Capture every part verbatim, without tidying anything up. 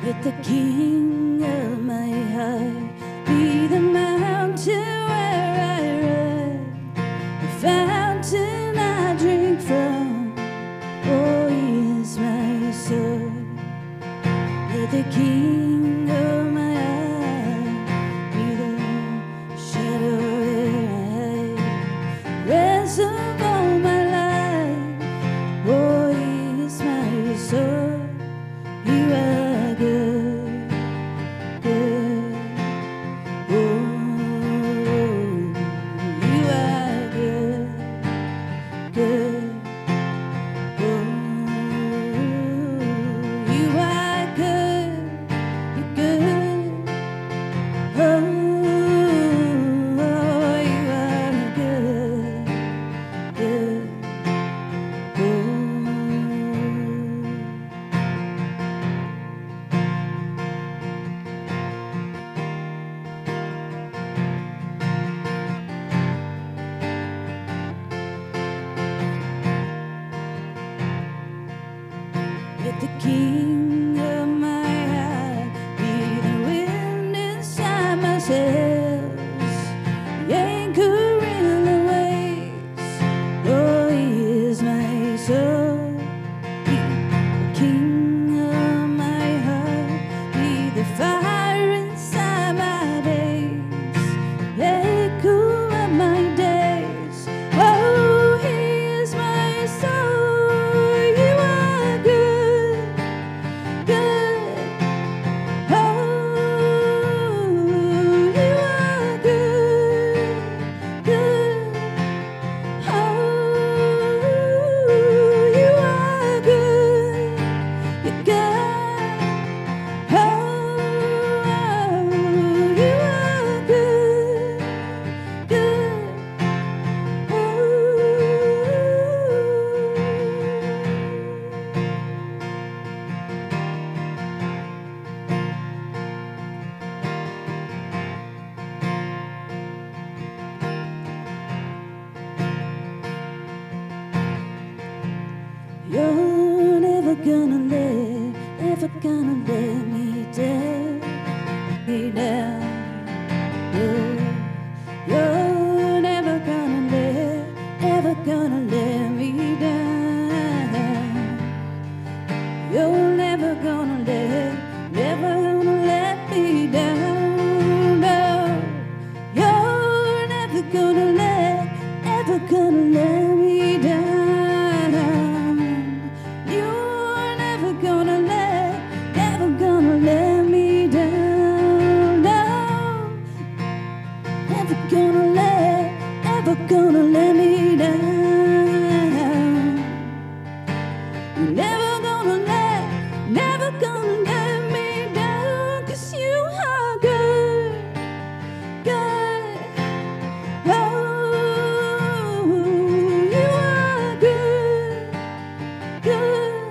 Let the king of my heart be the mountain where I ride, the fountain I drink from. Oh, he is my soul. Let the king of my heart be the shadow where I rest upon my life. Oh, he is my soul. You are good, good. Oh, you are good, good. Oh, you are good, you're good. Oh, you are good, good. Oh. Let the king of my heart be the wind inside my sails, the anchor in the waves. Oh, he is my soul. He, the king of my heart, be the fire inside my days, the echo of my days. Oh, he is my soul. You are good, good. Oh, you are good, good. Oh, you are good, you're good. Oh, you are good, good. You're never gonna let, never gonna let me down, me down. Yeah. You're never gonna let, never gonna let me down. You're never gonna let, never gonna let me down. No. You're never gonna let, never gonna let me down. You're never gonna let, never gonna let me down. No. Never gonna let, never gonna let me down. You're never gonna let, never gonna let me down. 'Cause you are good, good. Oh, you are good, good.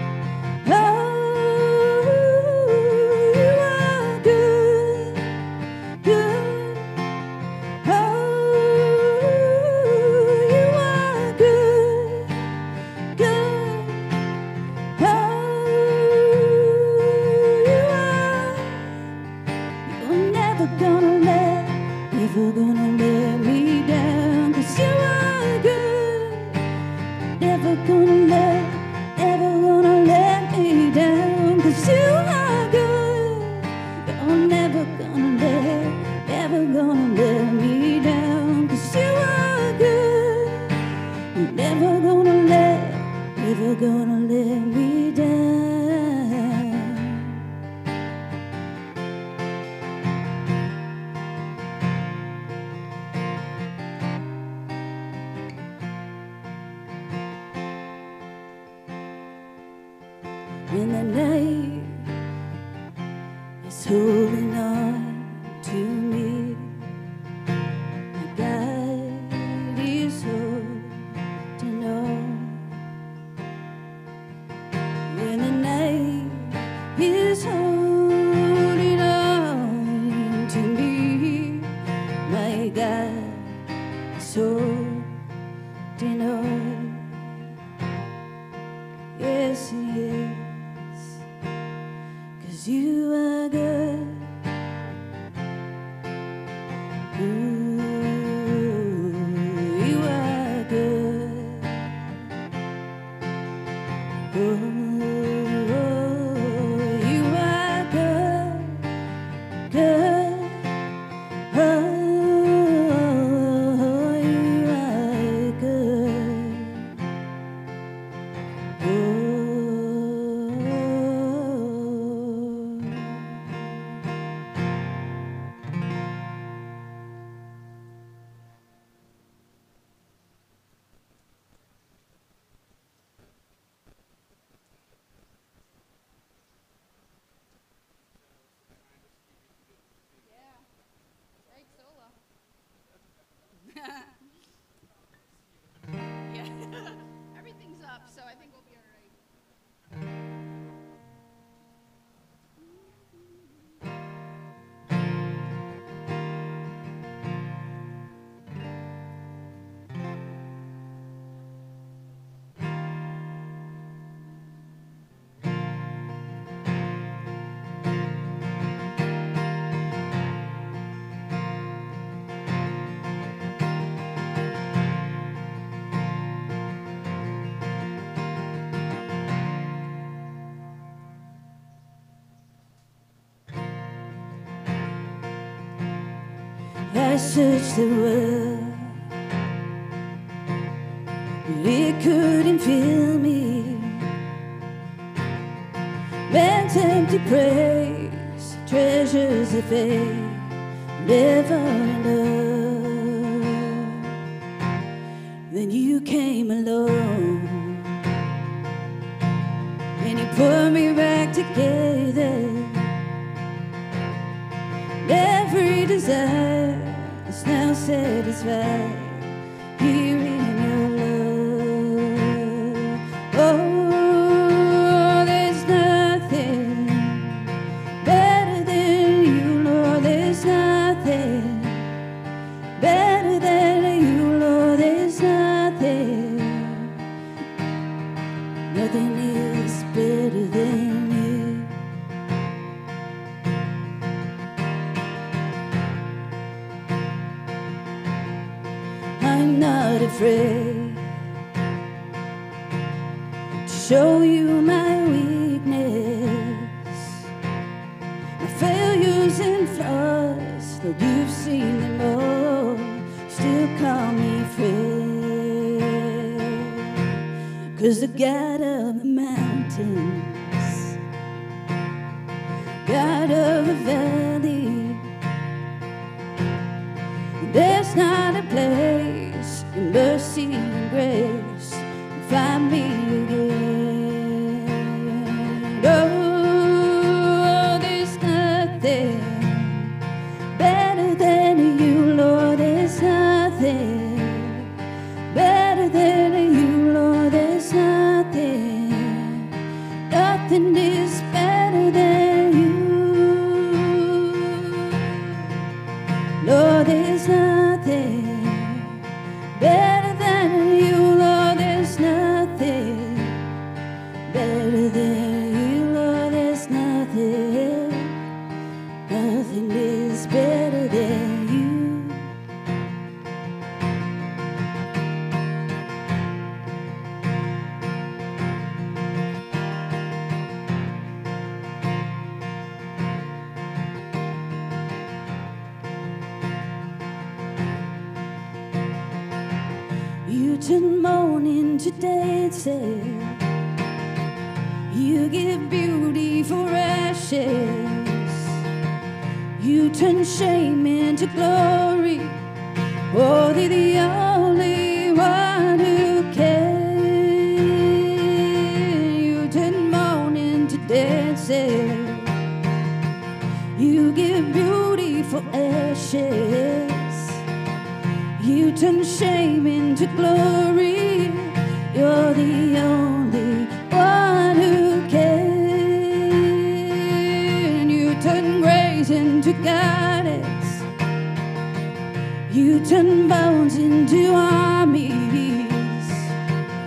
Oh, you are good, good. Oh, you are good, good. Oh, you are. You're never gonna let, never gonna let me down. 'Cause you are good. Never gonna let, never gonna let me down. 'Cause you are good. You're never gonna let, never gonna let me down. 'Cause you are good. You're never gonna let, never gonna let me down. When the night is holding on to me, my God is holding on. When the night is holding on to me, my God is holding on. Yes, He is. 'Cause 'cause you are good. Ooh, you are good. Oh, you are good, good. Oh, you are good. Oh. Yeah, everything's up, so I think we'll be all right. I searched the world, but it couldn't fill me. Man's empty praise, treasures of faith, never enough. Then you came along, and you put me back together. Every desire is now satisfied here in your love. Oh, there's nothing better than you, Lord. There's nothing better than you, Lord. There's nothing, nothing is better than you. I'm not afraid to show you my weakness, my failures and flaws. Though you've seen them all, still call me friend. 'Cause the God of the mountains, God of the valley, there's not a place in mercy and grace to find me again. Oh, there's nothing better than you, Lord. There's nothing better than you, Lord. There's nothing, nothing is better than you. Lord, there's nothing better than you, Lord. There's nothing better than you, Lord. There's nothing, nothing is better than you. You turn mourning to dancing, you give beauty for ashes, you turn shame into glory. Oh, they're the only one who can. You turn mourning to dancing, you give beauty for ashes, you turn shame into glory. You're the only one who can. You turn grace into guidance, you turn bones into armies,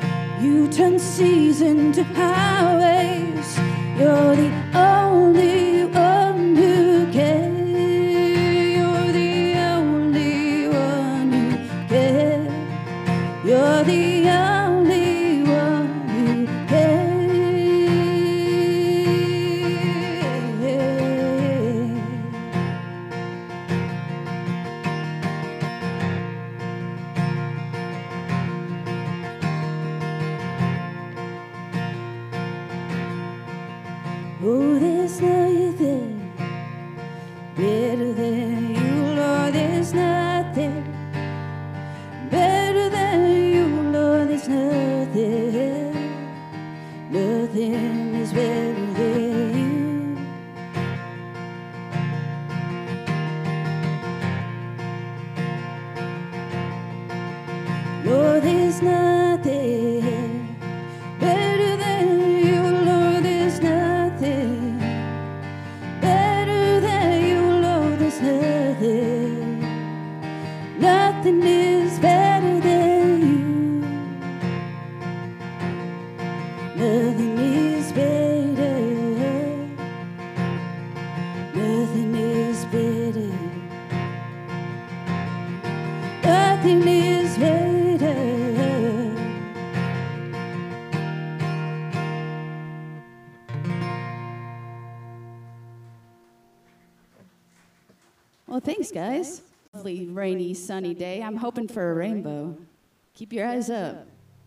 you turn seas into highways. You're the only Oh, there's nothing better than you, Lord. There's nothing better than you, Lord. There's nothing, nothing is better than you. Lord, there's nothing better than you, Lord. There's nothing better than you, Lord. There's nothing, nothing is better than you. Nothing is better, nothing is better, nothing is better. Well, thanks, guys. Lovely, rainy, sunny day. I'm hoping for a rainbow. Keep your eyes up.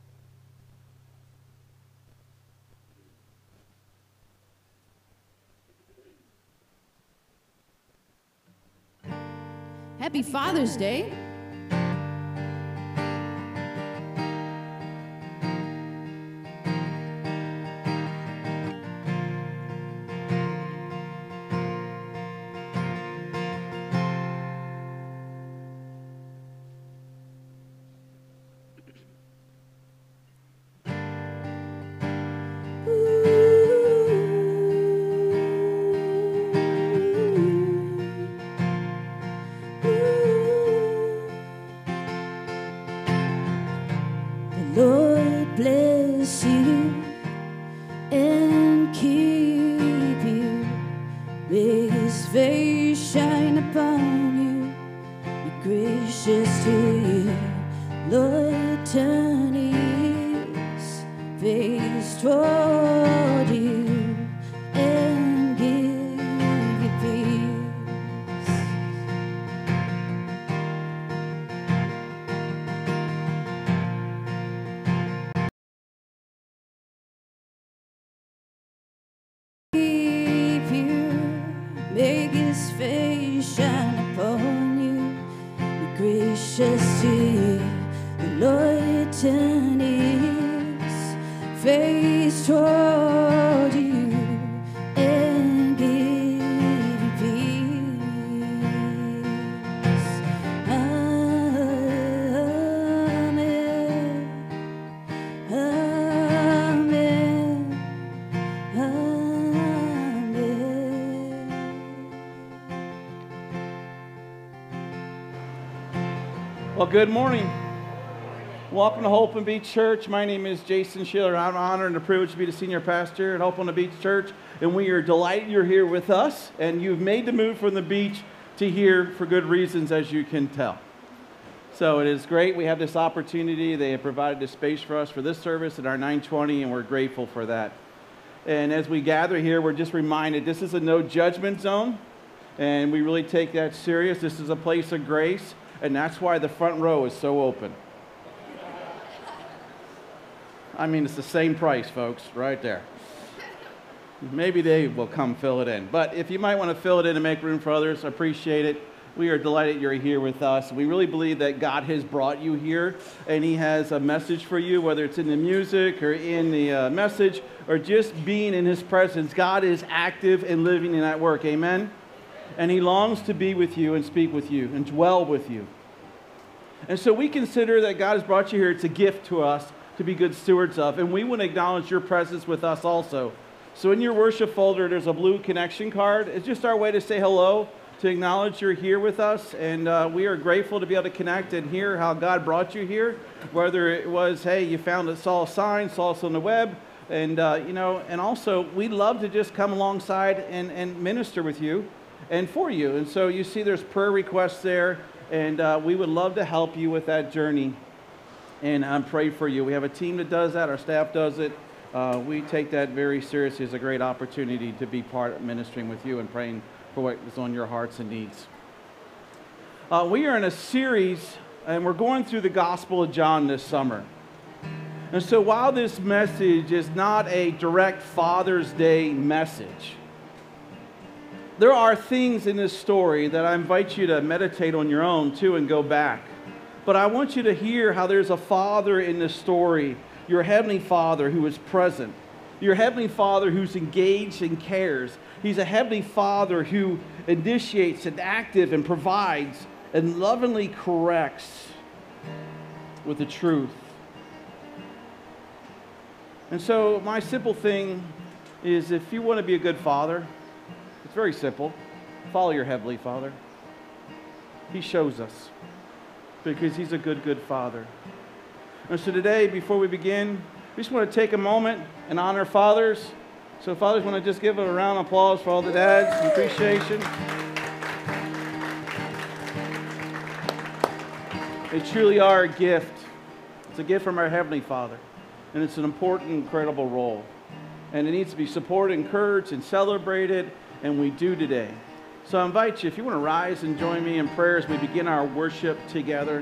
Happy Father's Day. Lord bless you and keep you. May His face shine upon you, be gracious to you. Lord turn His face toward you and give you peace. Make His face shine upon you, be gracious to you. The Lord turn His face toward you and give you peace. Amen. Amen. Amen. Well, good morning. Welcome to Hope and Beach Church. My name is Jason Schiller. I'm honored and a privilege to be the senior pastor at Hope on the Beach Church, and we are delighted you're here with us, and you've made the move from the beach to here for good reasons, as you can tell. So it is great. We have this opportunity. They have provided the space for us for this service at our nine twenty, and we're grateful for that. And as we gather here, we're just reminded this is a no judgment zone, and we really take that serious. This is a place of grace. And that's why the front row is so open. I mean, it's the same price, folks, right there. Maybe they will come fill it in. But if you might want to fill it in and make room for others, I appreciate it. We are delighted you're here with us. We really believe that God has brought you here, and He has a message for you, whether it's in the music or in the uh, message or just being in His presence. God is active and living in that work. Amen? And He longs to be with you and speak with you and dwell with you. And so we consider that God has brought you here. It's a gift to us to be good stewards of. And we want to acknowledge your presence with us also. So in your worship folder, there's a blue connection card. It's just our way to say hello, to acknowledge you're here with us. And uh, we are grateful to be able to connect and hear how God brought you here. Whether it was, hey, you found it, saw a sign, saw us on the web. And, uh, you know, and also we'd love to just come alongside and, and minister with you and for you. And so you see there's prayer requests there, and uh, we would love to help you with that journey and um, pray for you. We have a team that does that. Our staff does it. Uh, we take that very seriously as a great opportunity to be part of ministering with you and praying for what is on your hearts and needs. Uh, we are in a series, and we're going through the Gospel of John this summer. And so while this message is not a direct Father's Day message, there are things in this story that I invite you to meditate on your own too and go back. But I want you to hear how there's a Father in this story, your Heavenly Father who is present, your Heavenly Father who's engaged and cares. He's a Heavenly Father who initiates and active and provides and lovingly corrects with the truth. And so my simple thing is, if you want to be a good father, it's very simple. Follow your Heavenly Father. He shows us because He's a good, good Father. And so today, before we begin, we just want to take a moment and honor fathers. So fathers, want to just give a round of applause for all the dads and appreciation. They truly are a gift. It's a gift from our Heavenly Father. And it's an important, incredible role. And it needs to be supported, encouraged, and celebrated, and we do today. So I invite you, if you want to rise and join me in prayer as we begin our worship together.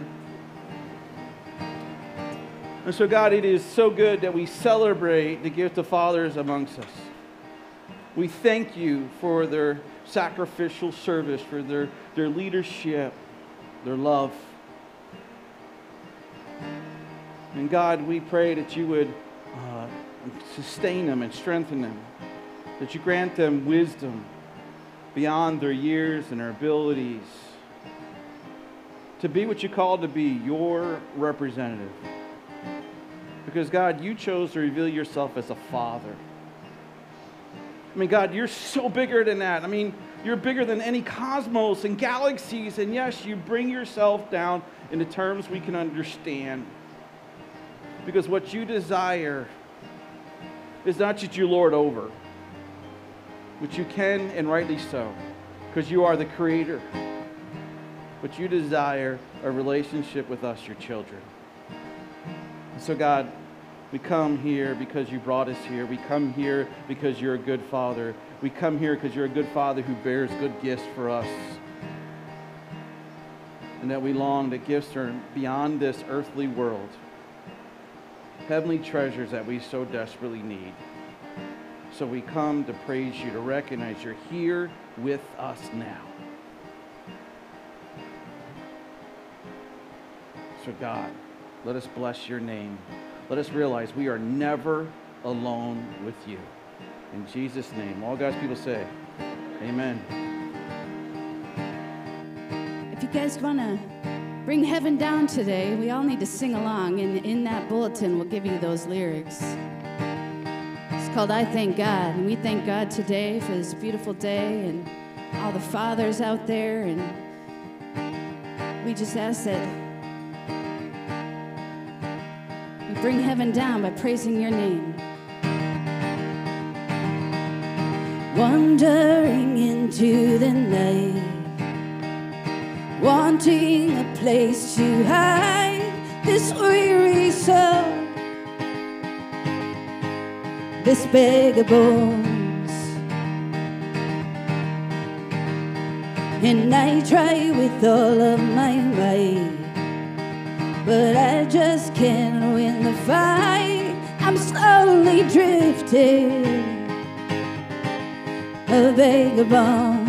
And so God, it is so good that we celebrate the gift of fathers amongst us. We thank you for their sacrificial service, for their, their leadership, their love. And God, we pray that you would uh, sustain them and strengthen them, that you grant them wisdom beyond their years and their abilities to be what you called to be, your representative. Because God, you chose to reveal yourself as a father. I mean, God, you're so bigger than that. I mean, you're bigger than any cosmos and galaxies. And yes, you bring yourself down into terms we can understand. Because what you desire is not just you lord over, which you can, and rightly so, because you are the creator. But you desire a relationship with us, your children. And so God, we come here because you brought us here. We come here because you're a good Father. We come here because you're a good Father who bears good gifts for us. And that we long that gifts are beyond this earthly world. Heavenly treasures that we so desperately need. So we come to praise you, to recognize you're here with us now. So God, let us bless your name. Let us realize we are never alone with you. In Jesus' name, all God's people say, amen. If you guys want to bring heaven down today, we all need to sing along. And in that bulletin, we'll give you those lyrics. It's called I Thank God. And we thank God today for this beautiful day and all the fathers out there. And we just ask that we bring heaven down by praising your name. Wandering into the night, wanting a place to hide this weary soul, this bag of bones. And I try with all of my might, but I just can't win the fight. I'm slowly drifting, a vagabond.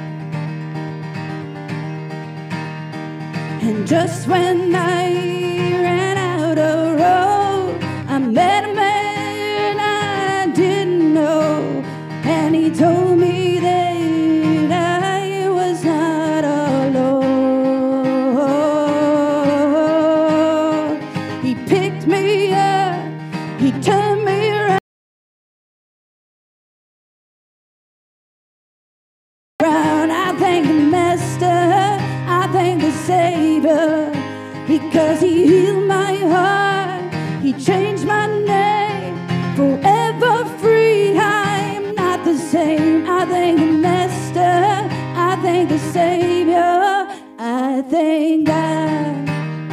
And just when I ran out of road, I met a man I didn't know, and he told me that I was not alone. He picked me up, he turned me around. I thank the Master, I thank the Savior, because he healed my heart, he changed my name, forever free. I'm not the same. I thank the Master, I thank the Savior, I thank God.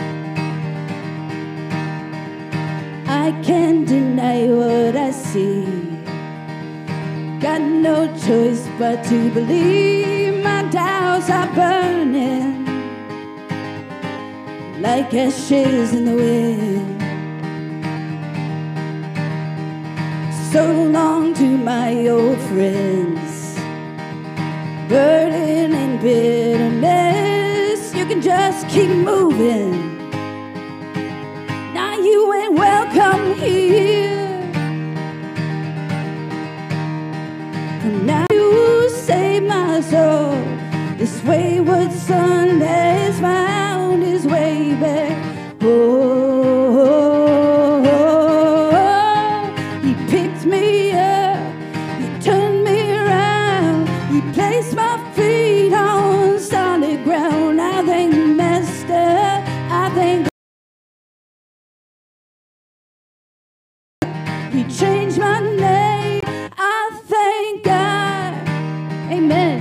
I can't deny what I see, got no choice but to believe. My doubts are burning like ashes in the wind. So long to my old friends, burden and bitterness, you can just keep moving. Now you ain't welcome here. And now you save my soul. This wayward son has found his way back. Oh, oh, oh, he picked me up, he turned me around, he placed my feet on solid ground. I thank the Master, I thank he changed my name. I thank God. Amen.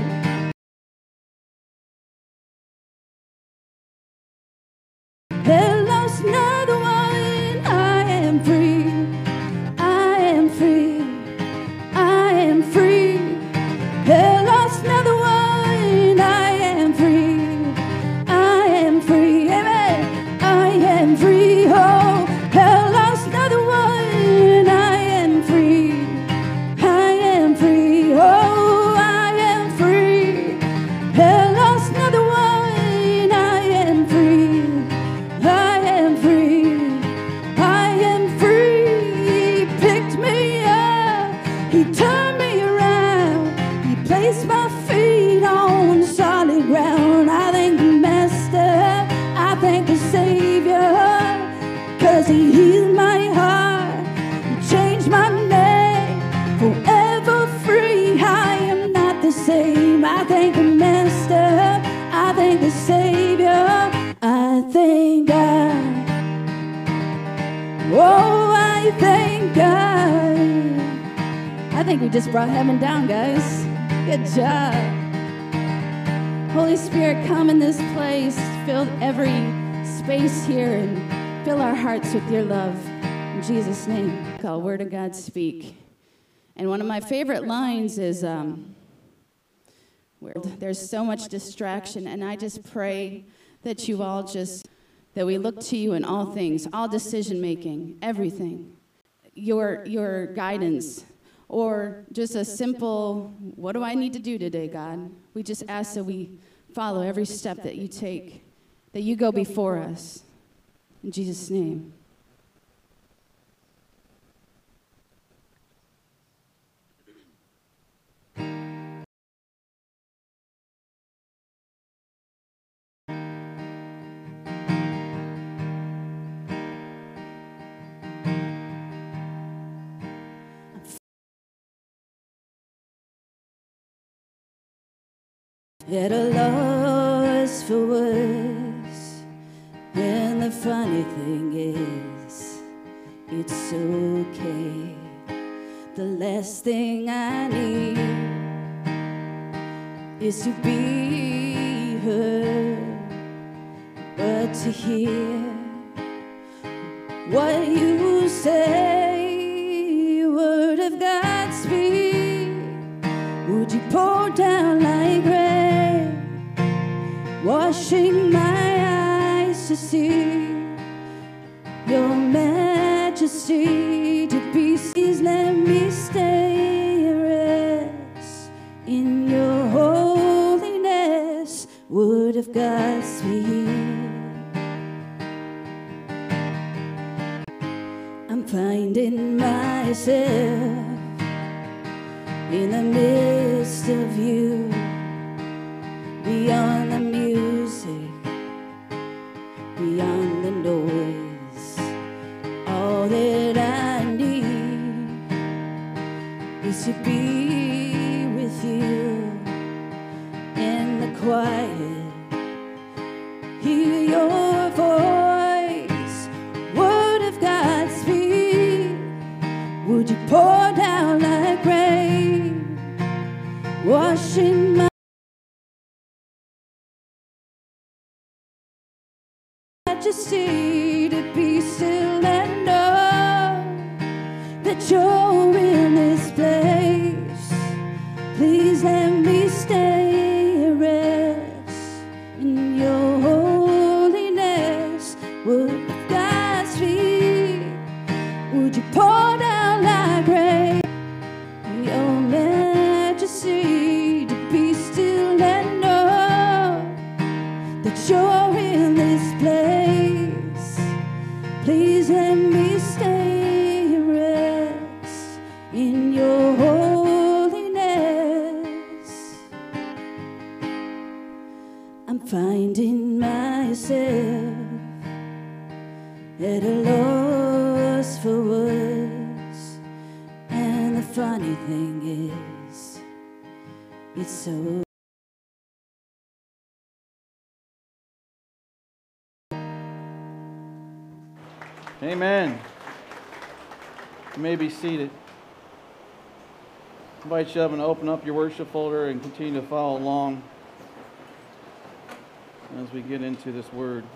There lost another one. I am free. I am free. I am free. There lost another one. I am free. I am free. Amen. I am free. Oh, there lost another one. I am free. I am free. Oh, I am free. There lost another one. I am free. I am free, I am free. He picked me up, he turned me around, he placed my feet on solid ground. I thank the Master, I thank the Savior, cause he healed my heart, he changed my name, forever free. I am not the same. I thank the Master, I thank the Savior, I thank God. Oh, I thank God. I think we just brought heaven down, guys. Good job. Holy Spirit, come in this place. Fill every space here and fill our hearts with your love. In Jesus' name. Call Word of God Speak. And one of my favorite lines is, um, where there's so much distraction, and I just pray that you all just, that we look to you in all things, all decision making, everything, your, your guidance, or just a simple, what do I need to do today, God? We just ask that we follow every step that you take, that you go before us. In Jesus' name. At a loss for words, and the funny thing is, it's okay. The last thing I need is to be heard, but to hear what you say. Word of God speak. Would you pour down like rain, washing my eyes to see your majesty? To be seized, let me stay and rest in your holiness. Word of God speak. I'm finding myself in the midst of you, beyond the music, beyond the noise. All that I need is to be with you in the quiet, hear your voice. Word of God speak. Would you pour down like rain, washing my majesty? To be still and know that you're in this place. Please let me stay and rest in your holiness. Word of God speak. Would you pour down like rain, your majesty? To be still finding myself at a loss for words. And the funny thing is, it's so Amen. You may be seated. I invite you up and open up your worship folder and continue to follow along as we get into this word.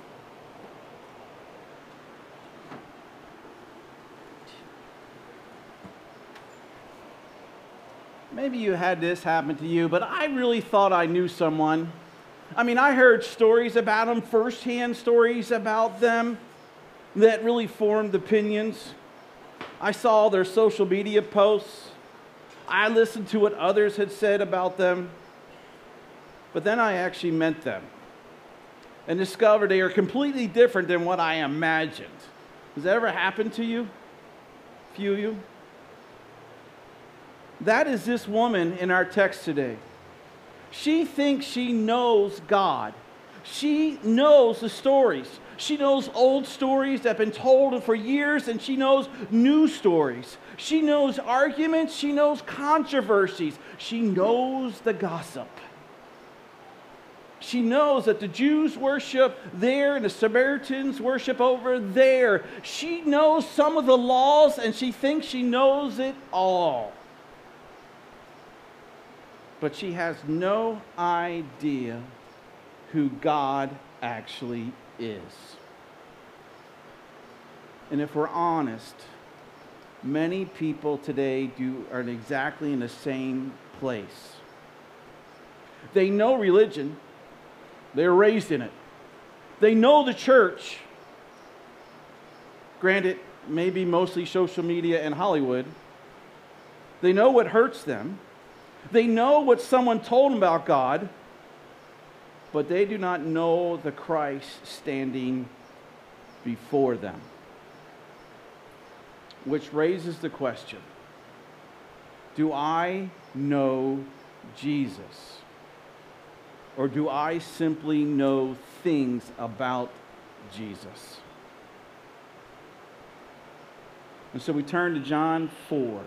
Maybe you had this happen to you, but I really thought I knew someone. I mean, I heard stories about them, firsthand stories about them that really formed opinions. I saw their social media posts. I listened to what others had said about them. But then I actually met them and discovered they are completely different than what I imagined. Has that ever happened to you? A few of you? That is this woman in our text today. She thinks she knows God. She knows the stories. She knows old stories that have been told for years, and she knows new stories. She knows arguments. She knows controversies. She knows the gossip. She knows that the Jews worship there and the Samaritans worship over there. She knows some of the laws, and she thinks she knows it all. But she has no idea who God actually is. And if we're honest, many people today do are exactly in the same place. They know religion. They're raised in it. They know the church. Granted, maybe mostly social media and Hollywood. They know what hurts them. They know what someone told them about God, but they do not know the Christ standing before them. Which raises the question, do I know Jesus? Or do I simply know things about Jesus? And so we turn to John four.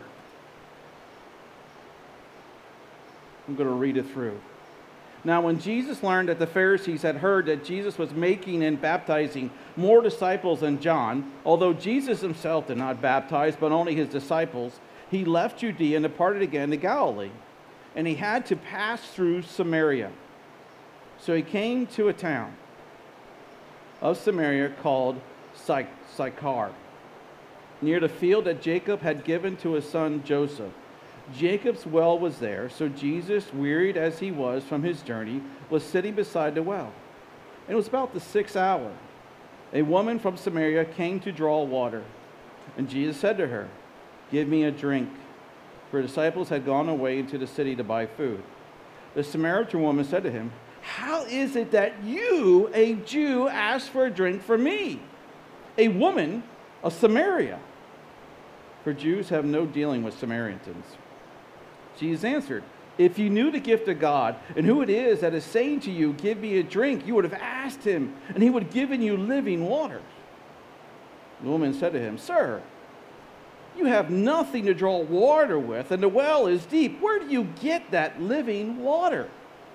I'm going to read it through. Now, when Jesus learned that the Pharisees had heard that Jesus was making and baptizing more disciples than John, although Jesus himself did not baptize, but only his disciples, he left Judea and departed again to Galilee. And he had to pass through Samaria. So he came to a town of Samaria called Sychar, near the field that Jacob had given to his son Joseph. Jacob's well was there, so Jesus, wearied as he was from his journey, was sitting beside the well. And it was about the sixth hour. A woman from Samaria came to draw water. And Jesus said to her, "Give me a drink." For his disciples had gone away into the city to buy food. The Samaritan woman said to him, "How is it that you, a Jew, ask for a drink from me, a woman of Samaria?" For Jews have no dealing with Samaritans. Jesus answered, "If you knew the gift of God and who it is that is saying to you, 'Give me a drink,' you would have asked him, and he would have given you living water." The woman said to him, "Sir, you have nothing to draw water with, and the well is deep. Where do you get that living water?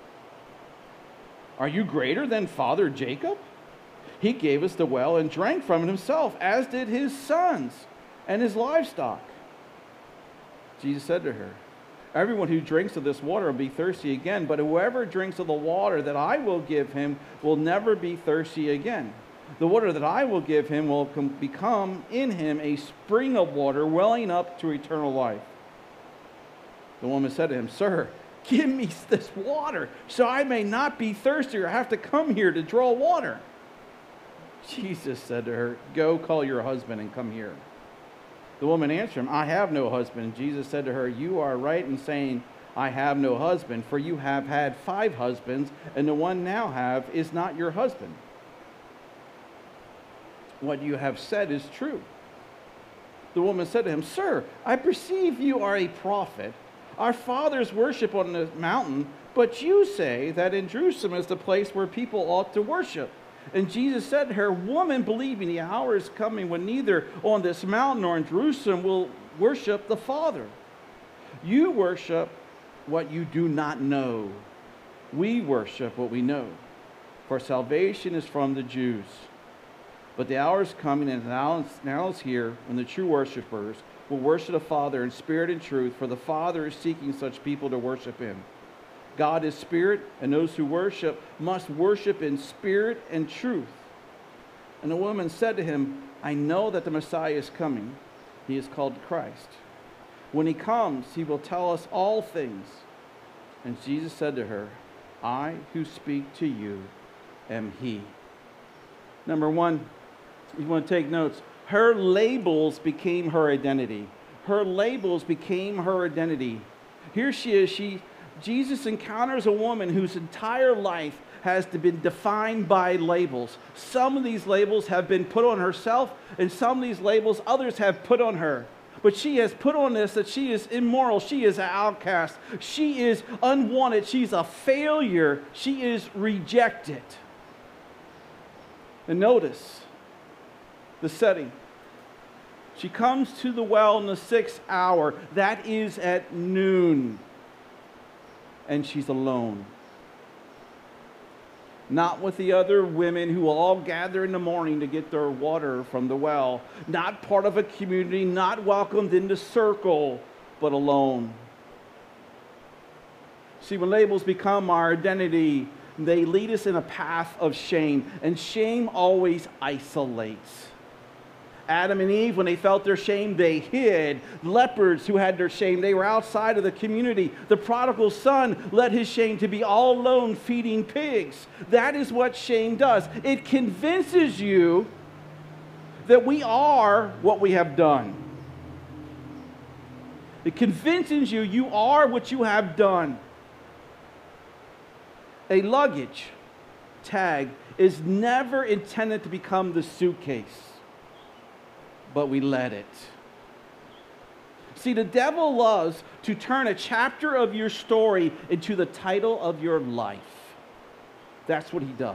Are you greater than Father Jacob? He gave us the well and drank from it himself, as did his sons and his livestock." Jesus said to her, "Everyone who drinks of this water will be thirsty again, but whoever drinks of the water that I will give him will never be thirsty again. The water that I will give him will com- become in him a spring of water welling up to eternal life." The woman said to him, "Sir, give me this water so I may not be thirsty or have to come here to draw water." Jesus said to her, "Go call your husband and come here." The woman answered him, "I have no husband." Jesus said to her, "You are right in saying, 'I have no husband,' for you have had five husbands, and the one now have is not your husband. What you have said is true." The woman said to him, "Sir, I perceive you are a prophet. Our fathers worship on the mountain, but you say that in Jerusalem is the place where people ought to worship. And Jesus said to her, Woman, believe me, the hour is coming when neither on this mountain nor in Jerusalem will worship the Father. You worship what you do not know. We worship what we know. For salvation is from the Jews. But the hour is coming, and now, now is here, when the true worshipers will worship the Father in spirit and truth, for the Father is seeking such people to worship him. God is spirit, and those who worship must worship in spirit and truth. And the woman said to him, I know that the Messiah is coming. He is called Christ. When he comes, he will tell us all things. And Jesus said to her, I who speak to you am he. Number one, you want to take notes. Her labels became her identity. Her labels became her identity. Here she is. She, Jesus encounters a woman whose entire life has been defined by labels. Some of these labels have been put on herself, and some of these labels others have put on her. But she has put on this that she is immoral. She is an outcast. She is unwanted. She's a failure. She is rejected. And notice the setting. She comes to the well in the sixth hour. That is at noon. And she's alone. Not with the other women who will all gather in the morning to get their water from the well. Not part of a community, not welcomed in the circle, but alone. See, when labels become our identity, they lead us in a path of shame. And shame always isolates. Adam and Eve, when they felt their shame, they hid. Lepers who had their shame, they were outside of the community. The prodigal son let his shame to be all alone feeding pigs. That is what shame does. It convinces you that we are what we have done. It convinces you you are what you have done. A luggage tag is never intended to become the suitcase, but we let it. See, the devil loves to turn a chapter of your story into the title of your life. That's what he does.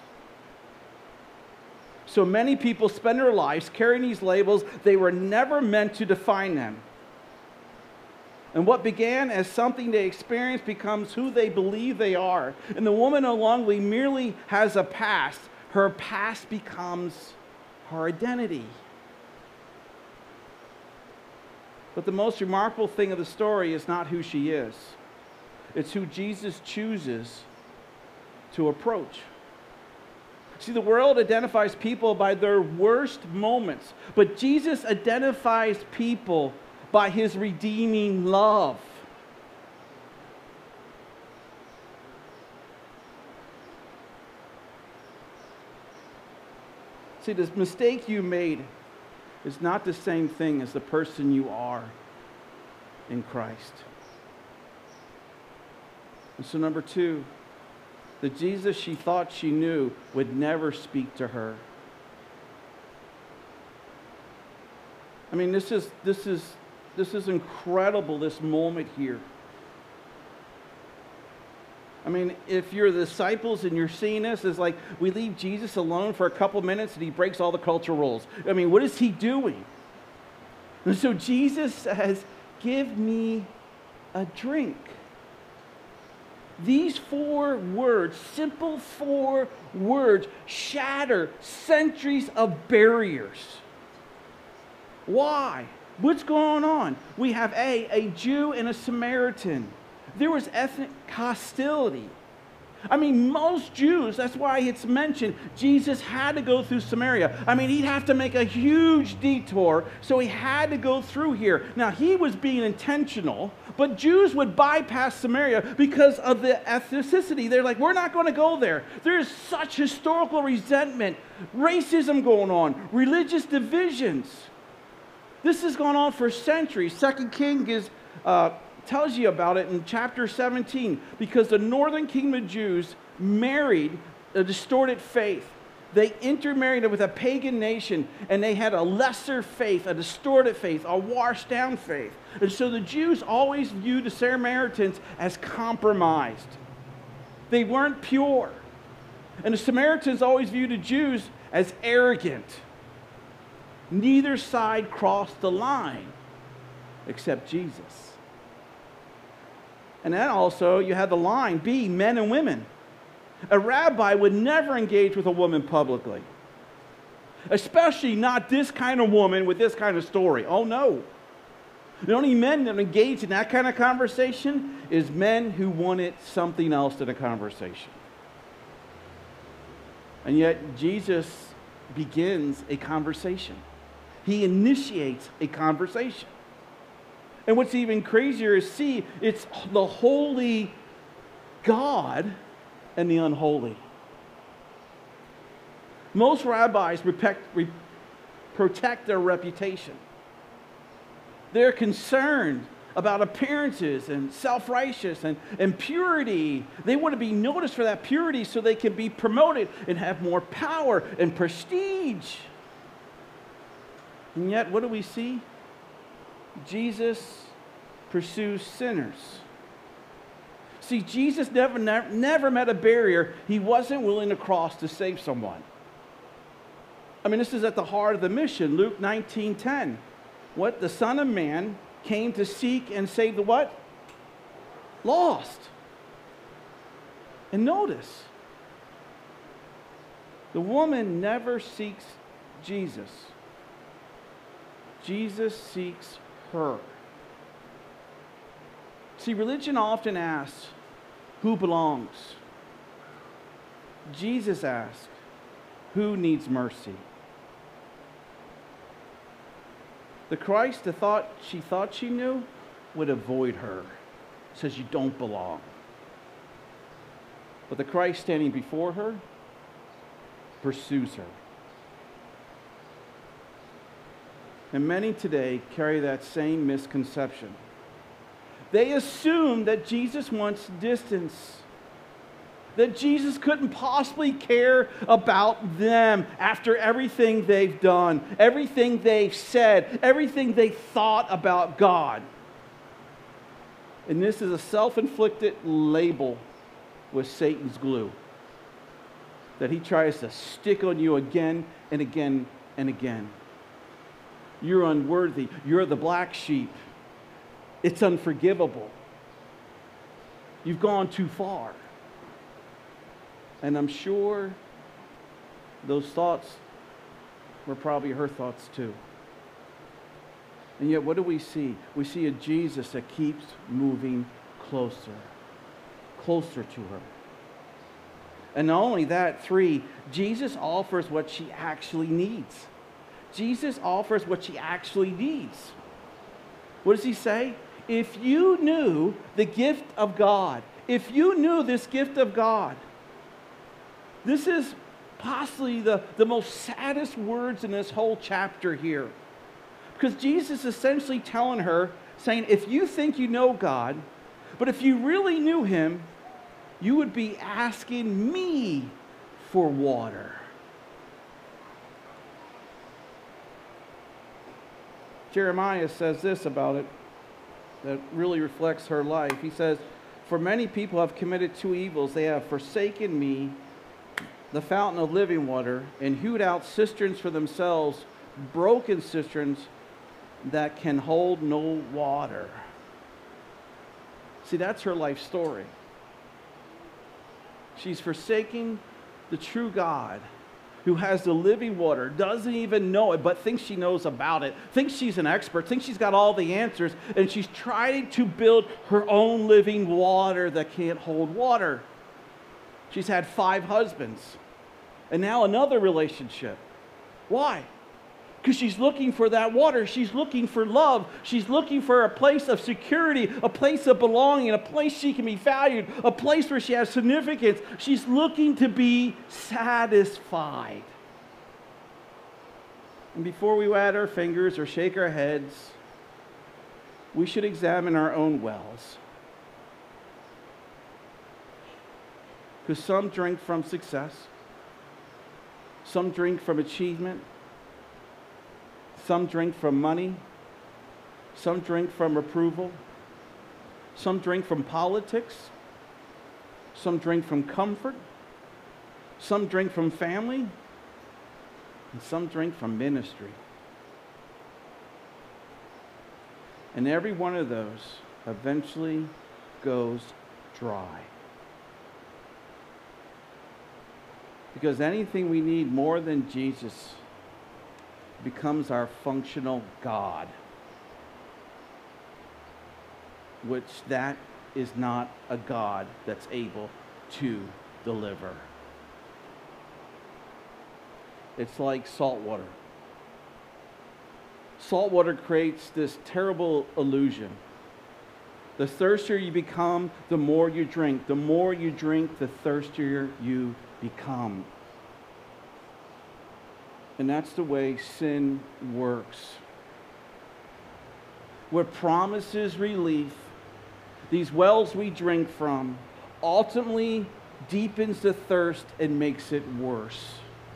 So many people spend their lives carrying these labels. They were never meant to define them. And what began as something they experienced becomes who they believe they are. And the woman no longer merely has a past. Her past becomes her identity. But the most remarkable thing of the story is not who she is. It's who Jesus chooses to approach. See, the world identifies people by their worst moments, but Jesus identifies people by his redeeming love. See, this mistake you made is not the same thing as the person you are in Christ. And so number two, the Jesus she thought she knew would never speak to her. I mean, this is this is this is incredible, this moment here. I mean, if you're the disciples and you're seeing this, it's like we leave Jesus alone for a couple minutes and he breaks all the cultural rules. I mean, what is he doing? And so Jesus says, give me a drink. These four words, simple four words, shatter centuries of barriers. Why? What's going on? We have A, a Jew and a Samaritan. There was ethnic hostility. I mean, most Jews, that's why it's mentioned, Jesus had to go through Samaria. I mean, he'd have to make a huge detour, so he had to go through here. Now, he was being intentional, but Jews would bypass Samaria because of the ethnicity. They're like, we're not going to go there. There's such historical resentment, racism going on, religious divisions. This has gone on for centuries. Second King is... Uh, tells you about it in chapter seventeen, because the northern kingdom of Jews married a distorted faith. They intermarried with a pagan nation, and they had a lesser faith, a distorted faith, a washed down faith. And so the Jews always viewed the Samaritans as compromised. They weren't pure. And the Samaritans always viewed the Jews as arrogant. Neither side crossed the line except Jesus. And then also you had the line B, men and women. A rabbi would never engage with a woman publicly, especially not this kind of woman with this kind of story. Oh no. The only men that engage in that kind of conversation is men who wanted something else in a conversation. And yet Jesus begins a conversation. He initiates a conversation. And what's even crazier is, see, it's the holy God and the unholy. Most rabbis protect, re, protect their reputation. They're concerned about appearances and self-righteous and, and purity. They want to be noticed for that purity so they can be promoted and have more power and prestige. And yet, what do we see? Jesus pursues sinners. See, Jesus never, never, never met a barrier he wasn't willing to cross to save someone. I mean, this is at the heart of the mission. Luke nineteen ten. What? The Son of Man came to seek and save the what? Lost. And notice, the woman never seeks Jesus. Jesus seeks her. See, religion often asks, who belongs? Jesus asks, who needs mercy? The Christ that thought she thought she knew would avoid her. Says you don't belong. But the Christ standing before her pursues her. And many today carry that same misconception. They assume that Jesus wants distance, that Jesus couldn't possibly care about them after everything they've done, everything they've said, everything they thought about God. And this is a self-inflicted label with Satan's glue that he tries to stick on you again and again and again. You're unworthy. You're the black sheep. It's unforgivable. You've gone too far. And I'm sure those thoughts were probably her thoughts too. And yet, what do we see? We see a Jesus that keeps moving closer, closer to her. And not only that, three, Jesus offers what she actually needs. Jesus offers what she actually needs. What does he say? If you knew the gift of God, if you knew this gift of God, this is possibly the, the most saddest words in this whole chapter here. Because Jesus is essentially telling her, saying, if you think you know God, but if you really knew him, you would be asking me for water. Jeremiah says this about it that really reflects her life. He says, for many people have committed two evils. They have forsaken me, the fountain of living water, and hewed out cisterns for themselves, broken cisterns that can hold no water. See, that's her life story. She's forsaking the true God who has the living water, doesn't even know it, but thinks she knows about it, thinks she's an expert, thinks she's got all the answers, and she's trying to build her own living water that can't hold water. She's had five husbands, and now another relationship. Why? Because she's looking for that water. She's looking for love. She's looking for a place of security, a place of belonging, a place she can be valued, a place where she has significance. She's looking to be satisfied. And before we wag our fingers or shake our heads, we should examine our own wells. Because some drink from success. Some drink from achievement. Some drink from money. Some drink from approval. Some drink from politics. Some drink from comfort. Some drink from family. And some drink from ministry. And every one of those eventually goes dry. Because anything we need more than Jesus becomes our functional God, which that is not a God that's able to deliver. It's like salt water. Salt water creates this terrible illusion. The thirstier you become, the more you drink. The more you drink, the thirstier you become. And that's the way sin works. What promises relief, these wells we drink from, ultimately deepens the thirst and makes it worse.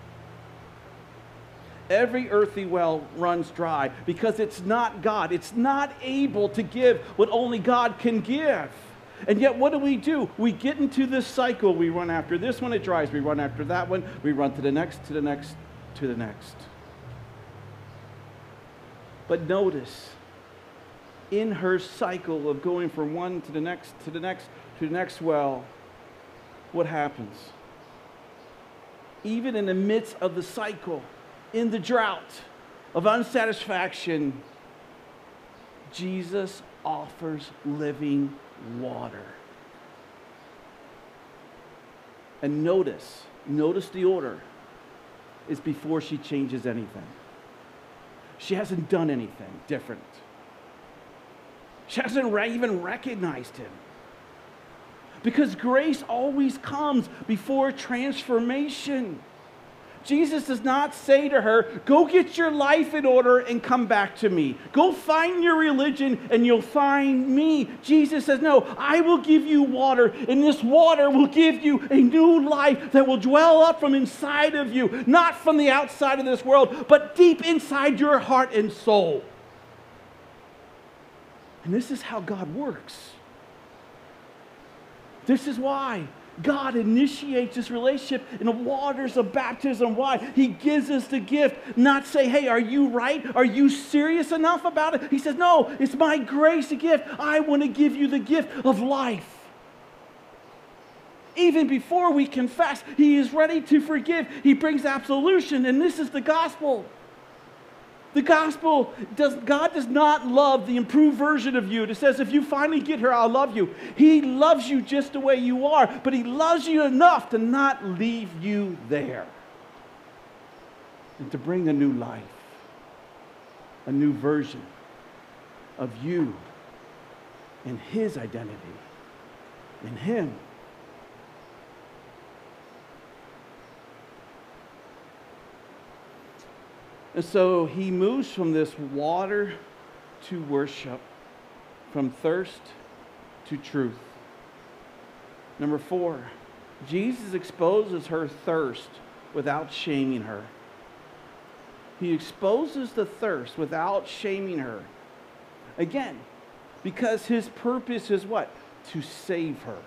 Every earthly well runs dry because it's not God. It's not able to give what only God can give. And yet what do we do? We get into this cycle. We run after this one, it dries. We run after that one. We run to the next, to the next, to the next. But notice, in her cycle of going from one to the next, to the next, to the next well, what happens? Even in the midst of the cycle, in the drought of unsatisfaction, Jesus offers living water. And notice, notice the order is before she changes anything. She hasn't done anything different. She hasn't re- even recognized him. Because grace always comes before transformation. Jesus does not say to her, go get your life in order and come back to me. Go find your religion and you'll find me. Jesus says, no, I will give you water, and this water will give you a new life that will dwell up from inside of you, not from the outside of this world, but deep inside your heart and soul. And this is how God works. This is why God initiates this relationship in the waters of baptism. Why? He gives us the gift, not say, hey, are you right? Are you serious enough about it? He says, no, it's my grace, a gift. I want to give you the gift of life. Even before we confess, he is ready to forgive. He brings absolution, and this is the gospel. The gospel, does, God does not love the improved version of you that says, if you finally get here, I'll love you. He loves you just the way you are, but he loves you enough to not leave you there. And to bring a new life, a new version of you and his identity in him. And so he moves from this water to worship, from thirst to truth. Number four, Jesus exposes her thirst without shaming her. He exposes the thirst without shaming her. Again, because his purpose is what? To save her.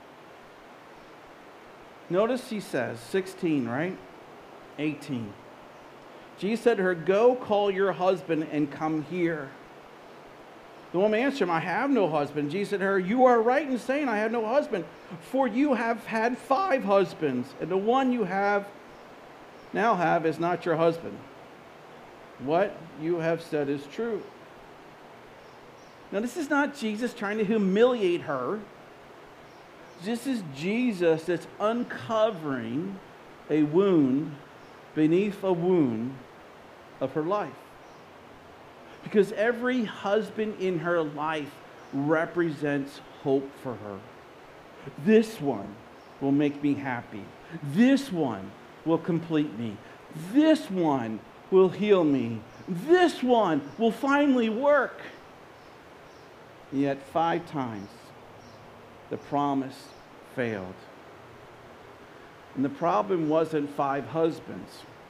Notice he says, sixteen, right? eighteen. Jesus said to her, go call your husband and come here. The woman answered him, I have no husband. Jesus said to her, you are right in saying I have no husband, for you have had five husbands, and the one you have now have is not your husband. What you have said is true. Now, this is not Jesus trying to humiliate her. This is Jesus that's uncovering a wound beneath a wound of her life. Because every husband in her life represents hope for her. This one will make me happy. This one will complete me. This one will heal me. This one will finally work. And yet five times the promise failed. And the problem wasn't five husbands.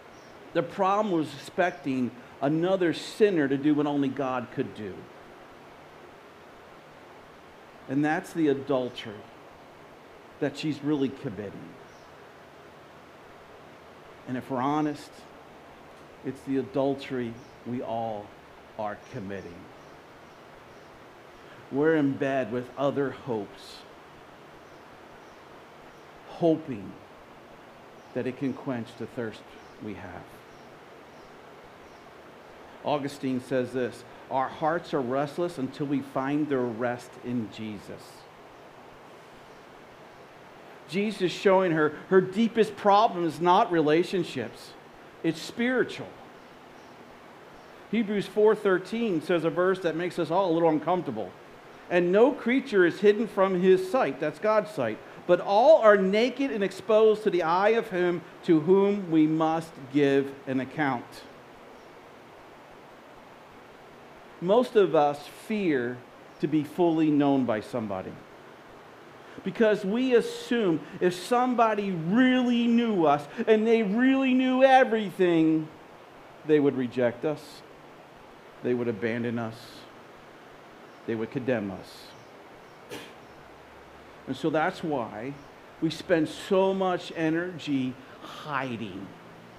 The problem was expecting another sinner to do what only God could do. And that's the adultery that she's really committing. And if we're honest, it's the adultery we all are committing. We're in bed with other hopes, hoping that it can quench the thirst we have. Augustine says this, our hearts are restless until we find their rest in Jesus. Jesus is showing her her deepest problem is not relationships, it's spiritual. Hebrews four thirteen says a verse that makes us all a little uncomfortable. And no creature is hidden from his sight, that's God's sight, but all are naked and exposed to the eye of him to whom we must give an account. Most of us fear to be fully known by somebody. Because we assume if somebody really knew us and they really knew everything, they would reject us, they would abandon us, they would condemn us. And so that's why we spend so much energy hiding.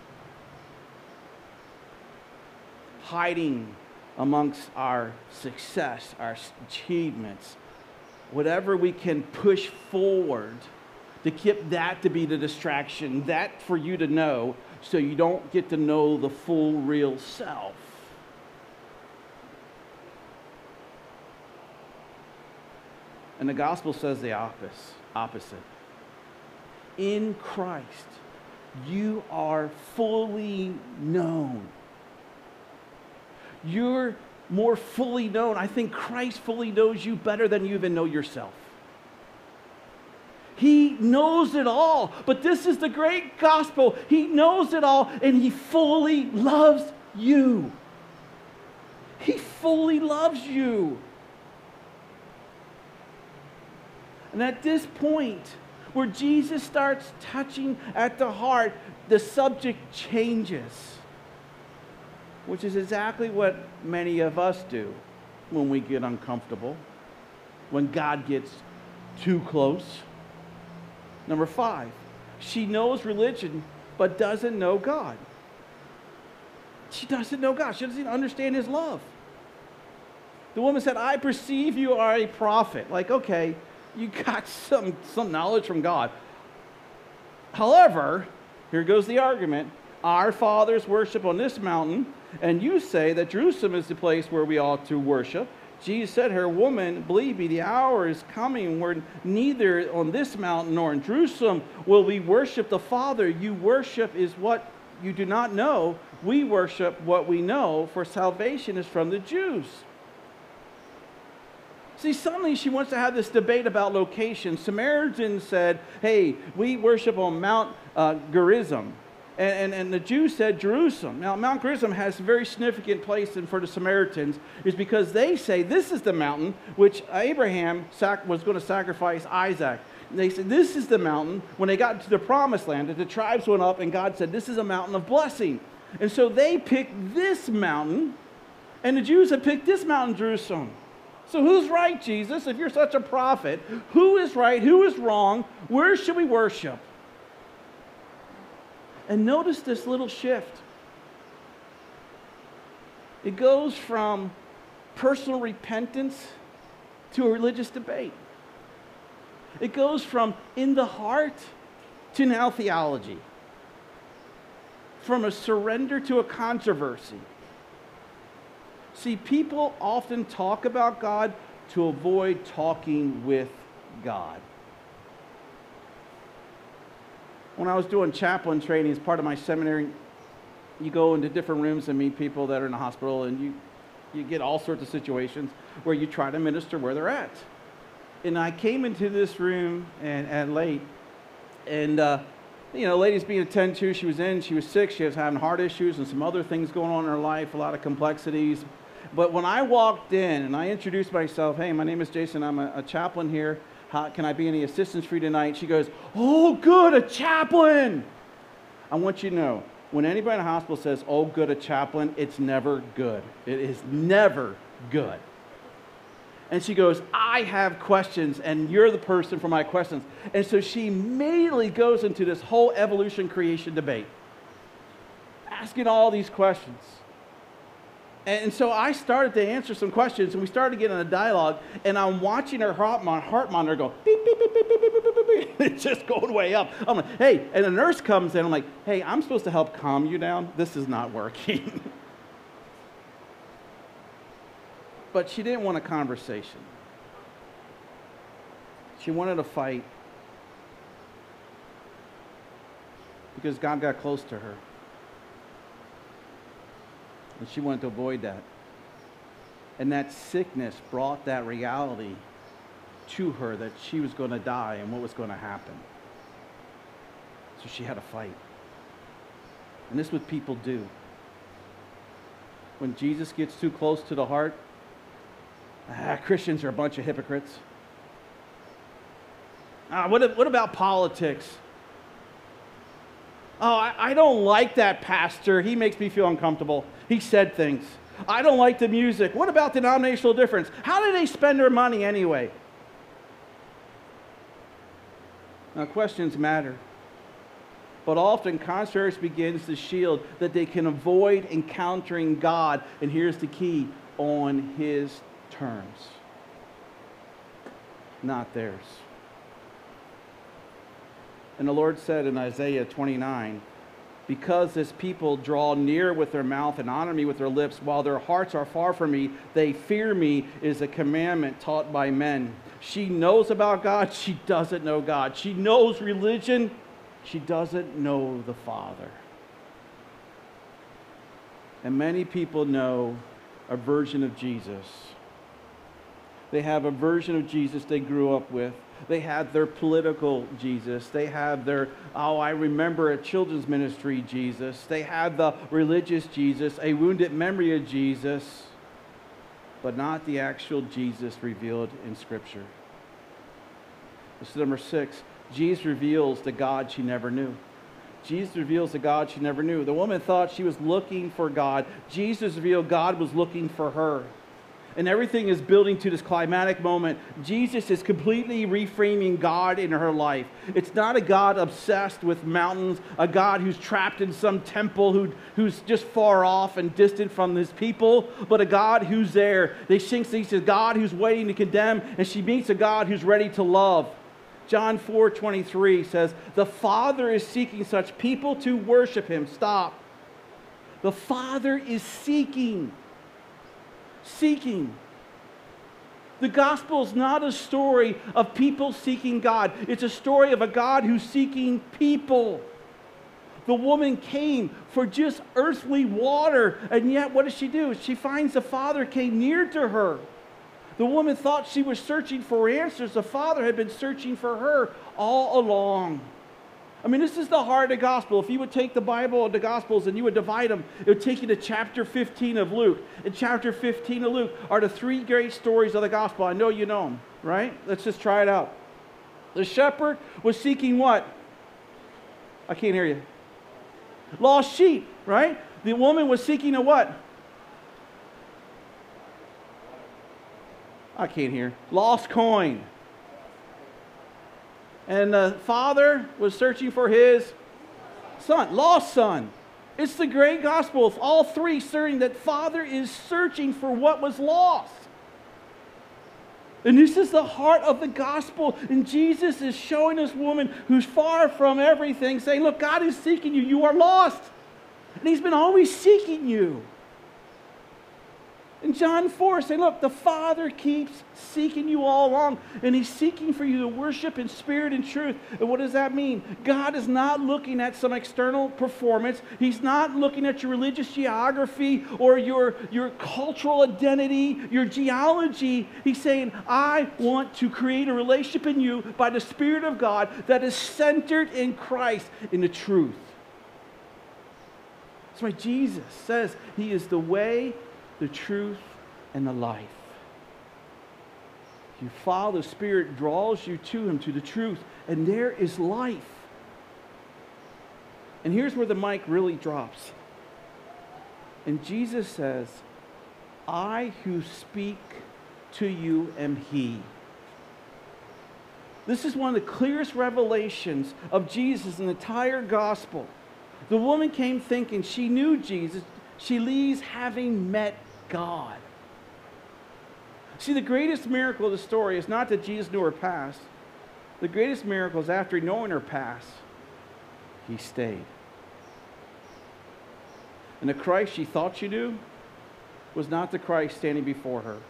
Hiding amongst our success, our achievements, whatever we can push forward to keep that to be the distraction, that for you to know, so you don't get to know the full, real self. And the gospel says the opposite. In Christ, you are fully known. You're more fully known. I think Christ fully knows you better than you even know yourself. He knows it all. But this is the great gospel. He knows it all, and he fully loves you. He fully loves you. And at this point, where Jesus starts touching at the heart, the subject changes. Which is exactly what many of us do when we get uncomfortable, when God gets too close. Number five, she knows religion but doesn't know God. She doesn't know God. She doesn't understand his love. The woman said, I perceive you are a prophet. Like, okay, you got some, some knowledge from God. However, here goes the argument. Our fathers worship on this mountain, and you say that Jerusalem is the place where we ought to worship. Jesus said to her, woman, believe me, the hour is coming where neither on this mountain nor in Jerusalem will we worship the Father. You worship is what you do not know. We worship what we know, for salvation is from the Jews. See, suddenly she wants to have this debate about location. Samaritans said, hey, we worship on Mount uh, Gerizim. And, and, and the Jews said Jerusalem. Now, Mount Gerizim has a very significant place in, for the Samaritans, is because they say this is the mountain which Abraham sac- was going to sacrifice Isaac. And they said this is the mountain. When they got to the promised land, that the tribes went up and God said this is a mountain of blessing. And so they picked this mountain, and the Jews have picked this mountain, Jerusalem. So who's right, Jesus? If you're such a prophet, who is right? Who is wrong? Where should we worship? And notice this little shift. It goes from personal repentance to a religious debate. It goes from in the heart to now theology. From a surrender to a controversy. See, people often talk about God to avoid talking with God. When I was doing chaplain training as part of my seminary, you go into different rooms and meet people that are in the hospital, and you, you get all sorts of situations where you try to minister where they're at. And I came into this room and, and late, and uh, you know, lady's being attended to. She was in, she was sick, she was having heart issues and some other things going on in her life, a lot of complexities. But when I walked in and I introduced myself, hey, my name is Jason, I'm a, a chaplain here. How, can I be any assistance for you tonight? She goes, oh, good, a chaplain. I want you to know, When anybody in the hospital says, oh, good, a chaplain, it's never good. It is never good. And she goes, I have questions, and you're the person for my questions. And so she immediately goes into this whole evolution creation debate, asking all these questions. And so I started to answer some questions, and we started to get in a dialogue, and I'm watching her heart, mon- heart monitor go, beep, beep, beep, beep, beep, beep, beep, beep, beep. It's just going way up. I'm like, hey, and a nurse comes in, I'm like, hey, I'm supposed to help calm you down. This is not working. But she didn't want a conversation. She wanted a fight because God got close to her. And she wanted to avoid that. And that sickness brought that reality to her that she was going to die and what was going to happen. So she had a fight. And this is what people do. When Jesus gets too close to the heart, ah, Christians are a bunch of hypocrites. Ah, what, what about politics? Oh, I, I don't like that pastor. He makes me feel uncomfortable. He said things. I don't like the music. What about denominational difference? How do they spend their money anyway? Now, questions matter. But often, controversy begins to shield that they can avoid encountering God, and here's the key, on His terms, not theirs. And the Lord said in Isaiah twenty-nine, because this people draw near with their mouth and honor me with their lips, while their hearts are far from me, they fear me, is a commandment taught by men. She knows about God, she doesn't know God. She knows religion, she doesn't know the Father. And many people know a version of Jesus. They have a version of Jesus they grew up with. They had their political Jesus. They had their, oh, I remember a children's ministry Jesus. They had the religious Jesus, a wounded memory of Jesus, but not the actual Jesus revealed in Scripture. This is number six. Jesus reveals the God she never knew. Jesus reveals the God she never knew. The woman thought she was looking for God. Jesus revealed God was looking for her. And everything is building to this climatic moment. Jesus is completely reframing God in her life. It's not a God obsessed with mountains, a God who's trapped in some temple, who, who's just far off and distant from his people, but a God who's there. They sing, she's a God who's waiting to condemn, and she meets a God who's ready to love. John four twenty-three says, the Father is seeking such people to worship Him. Stop. The Father is seeking. Seeking. The gospel is not a story of people seeking God. It's a story of a God who's seeking people. The woman came for just earthly water, and yet what does she do? She finds the Father came near to her. The woman thought she was searching for answers. The Father had been searching for her all along. I mean, this is the heart of the gospel. If you would take the Bible and the Gospels and you would divide them, it would take you to chapter fifteen of Luke. In chapter fifteen of Luke are the three great stories of the gospel. I know you know them, right? Let's just try it out. The shepherd was seeking what? I can't hear you. Lost sheep, right? The woman was seeking a what? I can't hear. Lost coin. And the father was searching for his son, lost son. It's the great gospel of all three serving that Father is searching for what was lost. And this is the heart of the gospel. And Jesus is showing this woman who's far from everything, saying, look, God is seeking you. You are lost. And He's been always seeking you. In John four, saying, look, the Father keeps seeking you all along, and He's seeking for you to worship in spirit and truth. And what does that mean? God is not looking at some external performance. He's not looking at your religious geography or your, your cultural identity, your geology. He's saying, I want to create a relationship in you by the Spirit of God that is centered in Christ, in the truth. That's why Jesus says He is the way, the truth, and the life. You follow the Spirit, draws you to Him, to the truth, and there is life. And here's where the mic really drops. And Jesus says, I who speak to you am he. This is one of the clearest revelations of Jesus in the entire gospel. The woman came thinking she knew Jesus. She leaves having met God. See, the greatest miracle of the story is not that Jesus knew her past. The greatest miracle is after knowing her past, he stayed. And the Christ she thought she knew was not the Christ standing before her.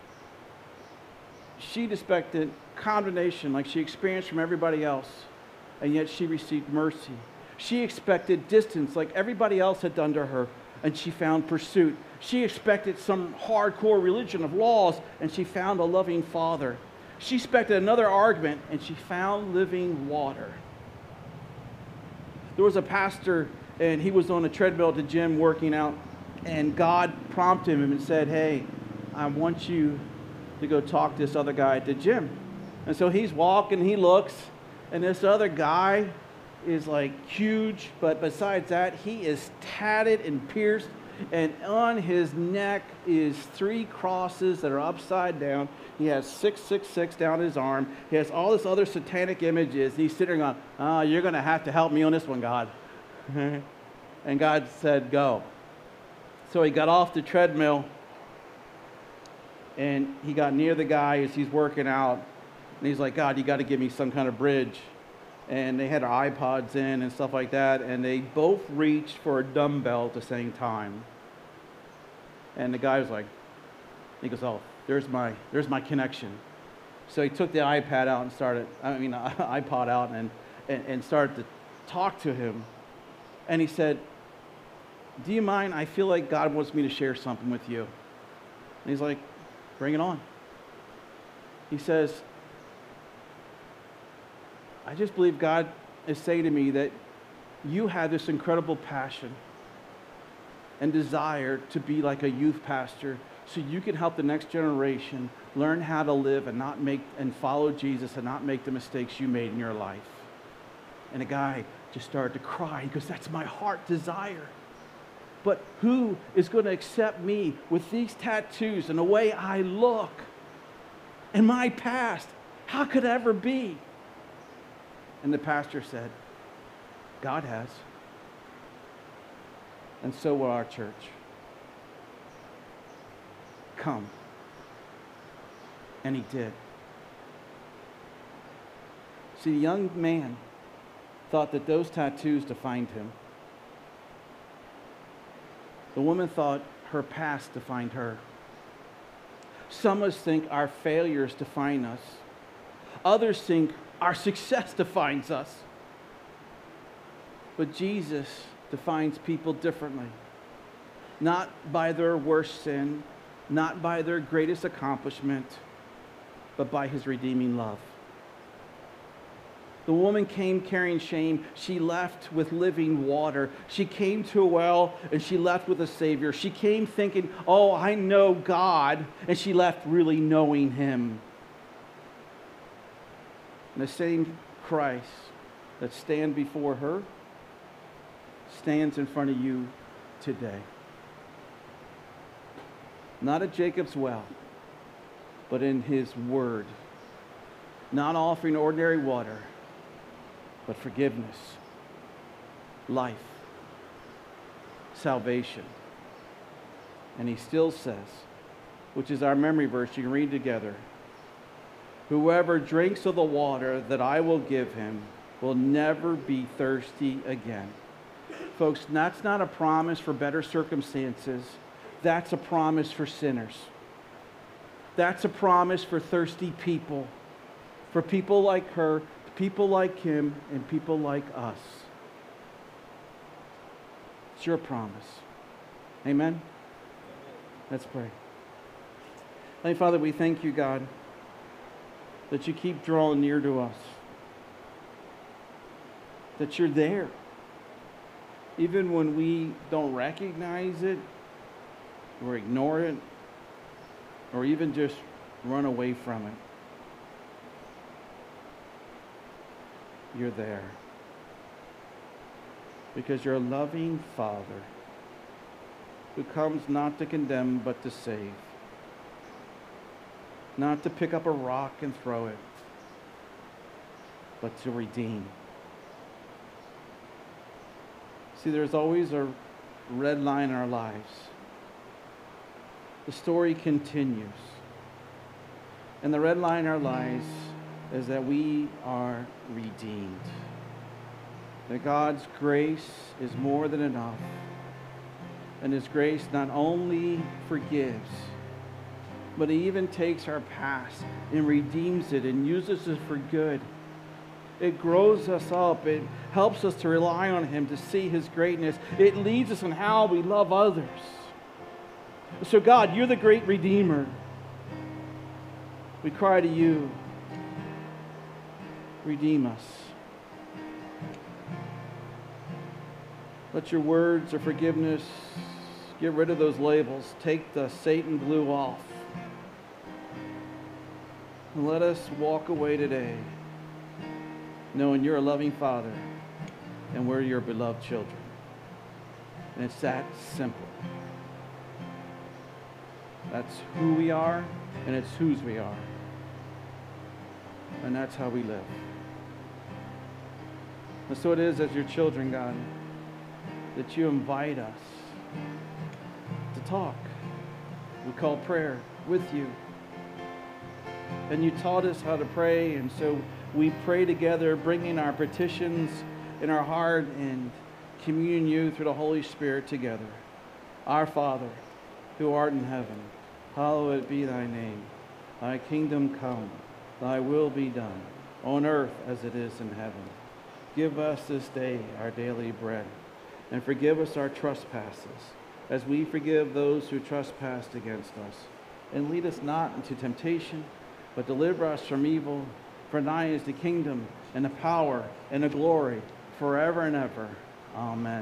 She expected condemnation like she experienced from everybody else, and yet she received mercy. She expected distance like everybody else had done to her, and she found pursuit. She expected some hardcore religion of laws, and she found a loving Father. She expected another argument, and she found living water. There was a pastor, and he was on a treadmill at the gym working out, and God prompted him and said, hey, I want you to go talk to this other guy at the gym. And so he's walking, he looks, and this other guy is like huge, but besides that, he is tatted and pierced, and on his neck is three crosses that are upside down. He has six six six down his arm. He has all this other satanic images. He's sitting on, oh, you're going to have to help me on this one, God. And God said, go. So he got off the treadmill, and he got near the guy as he's working out. And he's like, God, you got to give me some kind of bridge. And they had their iPods in and stuff like that. And they both reached for a dumbbell at the same time. And the guy was like, he goes, oh, there's my, there's my connection. So he took the iPad out and started, I mean, iPod out and, and, and started to talk to him. And he said, do you mind? I feel like God wants me to share something with you. And he's like, bring it on. He says, I just believe God is saying to me that you have this incredible passion and desire to be like a youth pastor so you can help the next generation learn how to live and not make and follow Jesus and not make the mistakes you made in your life. And the guy just started to cry. He goes, that's my heart desire. But who is going to accept me with these tattoos and the way I look and my past? How could it ever be? And the pastor said, God has. And so will our church. Come. And he did. See, the young man thought that those tattoos defined him. The woman thought her past defined her. Some of us think our failures define us. Others think our success defines us. But Jesus defines people differently. Not by their worst sin, not by their greatest accomplishment, but by his redeeming love. The woman came carrying shame. She left with living water. She came to a well and she left with a Savior. She came thinking, oh, I know God. And she left really knowing him. And the same Christ that stands before her stands in front of you today. Not at Jacob's well, but in his word. Not offering ordinary water, but forgiveness, life, salvation. And he still says, which is our memory verse, you can read together, whoever drinks of the water that I will give him will never be thirsty again. Folks, that's not a promise for better circumstances. That's a promise for sinners. That's a promise for thirsty people, for people like her, people like him, and people like us. It's your promise. Amen? Let's pray. Heavenly Father, we thank you, God, that you keep drawing near to us, that you're there. Even when we don't recognize it, or ignore it, or even just run away from it, you're there. because you're a loving Father who comes not to condemn but to save, not to pick up a rock and throw it, but to redeem. See, there's always a red line in our lives. The story continues. And the red line in our lives is that we are redeemed. That God's grace is more than enough. And His grace not only forgives, but He even takes our past and redeems it and uses it for good. It grows us up. It helps us to rely on Him, to see His greatness. It leads us in how we love others. So God, you're the great Redeemer. We cry to you, redeem us. Let your words of forgiveness get rid of those labels. Take the Satan glue off. And let us walk away today knowing you're a loving Father and we're your beloved children. And it's that simple. That's who we are, and it's whose we are. And that's how we live. And so it is as your children, God, that you invite us to talk. We call prayer with you. And you taught us how to pray, and so we pray together, bringing our petitions in our heart and communion you through the Holy Spirit together. Our Father, who art in heaven, hallowed be thy name. Thy kingdom come, thy will be done, on earth as it is in heaven. Give us this day our daily bread, and forgive us our trespasses, as we forgive those who trespass against us. And lead us not into temptation, but deliver us from evil. For thine is the kingdom, and the power, and the glory, forever and ever. Amen.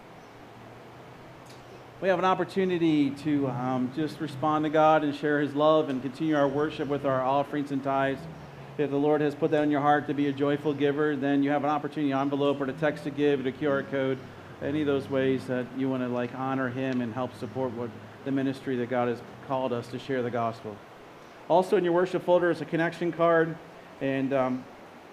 We have an opportunity to um, just respond to God and share His love and continue our worship with our offerings and tithes. If the Lord has put that in your heart to be a joyful giver, then you have an opportunity, an envelope or to text to give, or a Q R code, any of those ways that you want to like honor Him and help support what the ministry that God has called us to share the gospel. Also in your worship folder is a connection card. And um,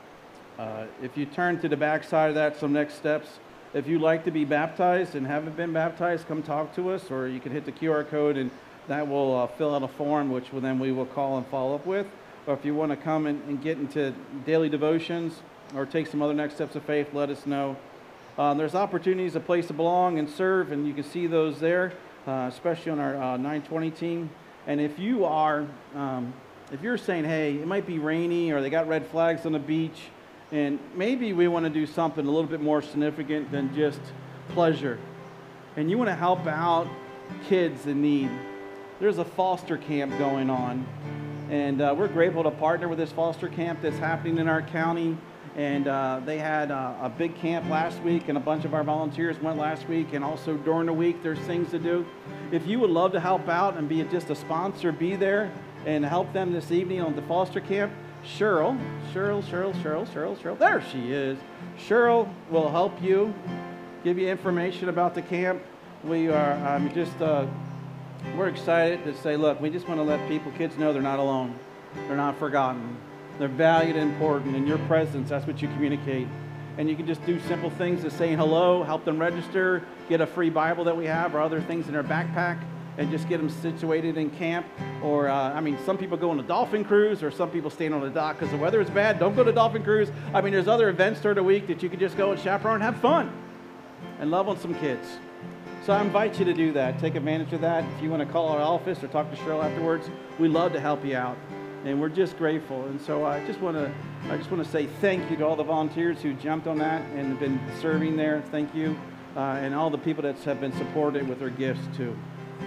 uh, if you turn to the back side of that, some next steps. If you'd like to be baptized and haven't been baptized, come talk to us, or you can hit the Q R code and that will uh, fill out a form, which will, then we will call and follow up with. Or if you want to come and, and get into daily devotions or take some other next steps of faith, let us know. Uh, there's opportunities, a place to belong and serve, and you can see those there, uh, especially on our uh, nine twenty team. And if you are... Um, If you're saying, hey, it might be rainy or they got red flags on the beach, and maybe we want to do something a little bit more significant than just pleasure, and you want to help out kids in need, there's a foster camp going on. And uh, we're grateful to partner with this foster camp that's happening in our county. And uh, they had uh, a big camp last week, and a bunch of our volunteers went last week, and also during the week there's things to do. If you would love to help out and be just a sponsor, be there and help them this evening on the foster camp, Cheryl, Cheryl, Cheryl, Cheryl, Cheryl, Cheryl, there she is. Cheryl will help you, give you information about the camp. We are um, just, uh, we're excited to say, look, we just want to let people, kids know they're not alone. They're not forgotten. They're valued and important. In your presence, that's what you communicate. And you can just do simple things as saying hello, help them register, get a free Bible that we have or other things in their backpack, and just get them situated in camp. Or, uh, I mean, some people go on a dolphin cruise, or some people stay on the dock because the weather is bad. Don't go to dolphin cruise. I mean, there's other events during the week that you can just go and chaperone and have fun and love on some kids. So I invite you to do that. Take advantage of that. If you want to call our office or talk to Cheryl afterwards, we'd love to help you out. And we're just grateful. And so I just want to I just want to say thank you to all the volunteers who jumped on that and have been serving there. Thank you. Uh, and all the people that have been supported with their gifts too.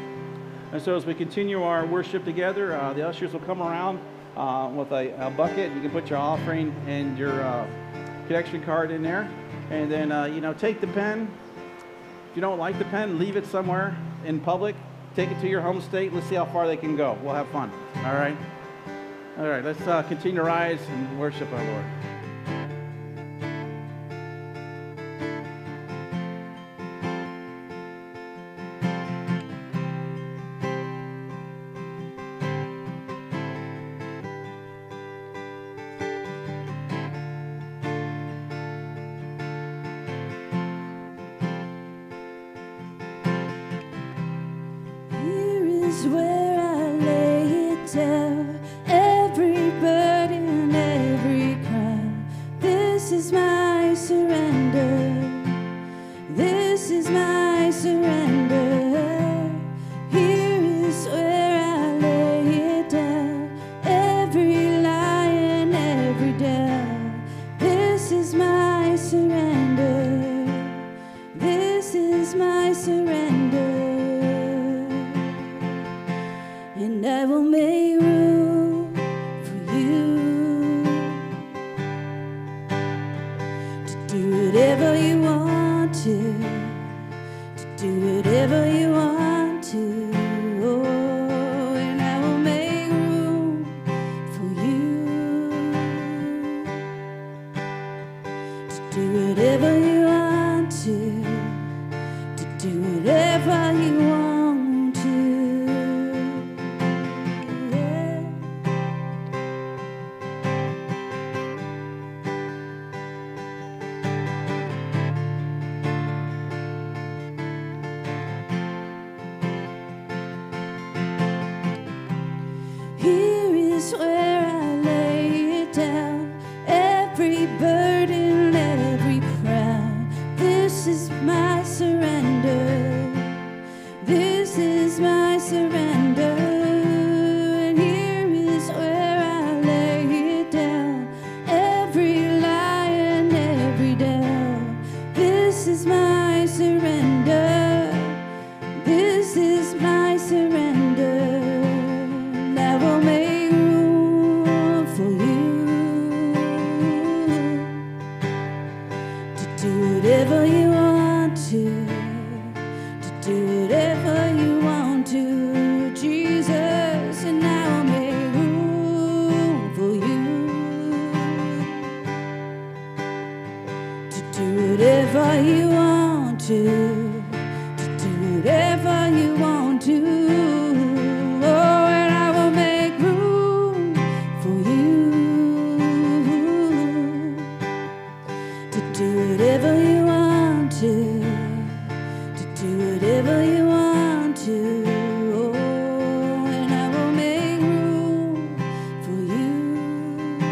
And so as we continue our worship together, uh, the ushers will come around uh, with a, a bucket. You can put your offering and your uh, connection card in there. And then, uh, you know, take the pen. If you don't like the pen, leave it somewhere in public. Take it to your home state. Let's see how far they can go. We'll have fun. All right? All right, let's uh, continue to rise and worship our Lord. is where I lay it down. Every burden, every crown. This is my surrender. This is my surrender. Here is where I lay it down. Every lie and every doubt. This is my surrender. This is my surrender. And I will make room for you to do whatever you want to, to do whatever you want to. Oh, and I will make room for you to do whatever you want to, to do whatever you want to. Yeah. Here is where I lay it down. Every burden, every crown. This is my surrender. This is my surrender. And here is where I lay it down. Every lie and every doubt. This is my surrender. This is my surrender. And I will make room for you to do whatever you want to, to do whatever you want to, Jesus. And I will make room for you to do whatever you want to, to do whatever you want to. Oh, and I will make room for you to do whatever you want to, to do whatever you want to. Oh, and I will make room for you